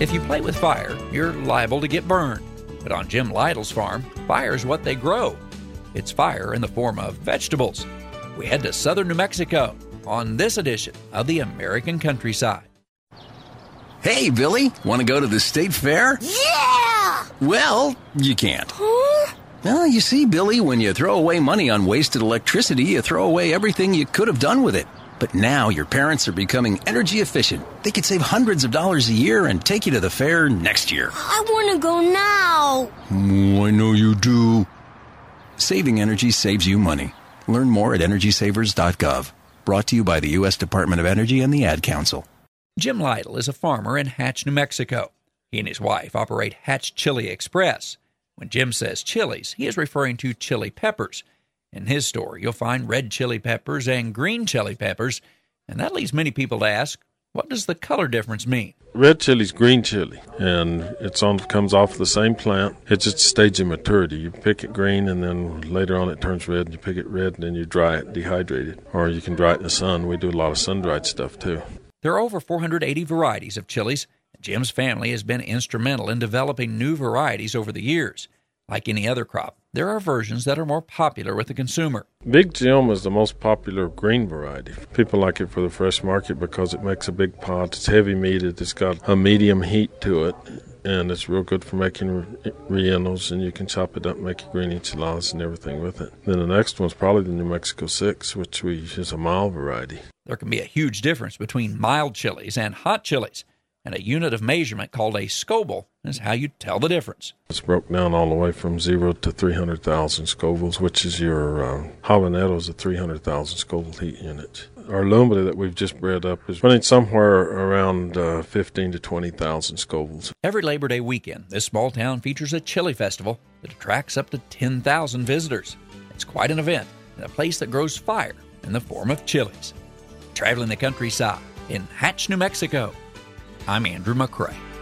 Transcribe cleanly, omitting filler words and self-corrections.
If you play with fire, you're liable to get burned. But on Jim Lytle's farm, fire's what they grow. It's fire in the form of vegetables. We head to southern New Mexico on this edition of the American Countryside. Hey, Billy, want to go to the state fair? Yeah! Well, you can't. Huh? Well, you see, Billy, when you throw away money on wasted electricity, you throw away everything you could have done with it. But now your parents are becoming energy efficient. They could save hundreds of dollars a year and take you to the fair next year. I want to go now. I know you do. Saving energy saves you money. Learn more at EnergySavers.gov. Brought to you by the U.S. Department of Energy and the Ad Council. Jim Lytle is a farmer in Hatch, New Mexico. He and his wife operate Hatch Chili Express. When Jim says chilies, he is referring to chili peppers. In his store, you'll find red chili peppers and green chili peppers, and that leads many people to ask, what does the color difference mean? Red chili's green chili, and comes off the same plant. It's just a stage of maturity. You pick it green, and then later on it turns red, and you pick it red, and then you dry it, dehydrate it. Or you can dry it in the sun. We do a lot of sun-dried stuff, too. There are over 480 varieties of chilies. Jim's family has been instrumental in developing new varieties over the years. Like any other crop, there are versions that are more popular with the consumer. Big Jim is the most popular green variety. People like it for the fresh market because it makes a big pot. It's heavy meated. It's got a medium heat to it, and it's real good for making rellenos, and you can chop it up and make your green enchiladas and everything with it. Then the next one's probably the New Mexico 6, which is a mild variety. There can be a huge difference between mild chilies and hot chilies, and a unit of measurement called a Scoville is how you tell the difference. It's broke down all the way from 0 to 300,000 Scovilles, which is your habaneros at 300,000 Scoville heat units. Our Lumbre that we've just bred up is running somewhere around 15 to 20,000 Scovilles. Every Labor Day weekend, this small town features a chili festival that attracts up to 10,000 visitors. It's quite an event and a place that grows fire in the form of chilies. Traveling the countryside in Hatch, New Mexico, I'm Andrew McCrae.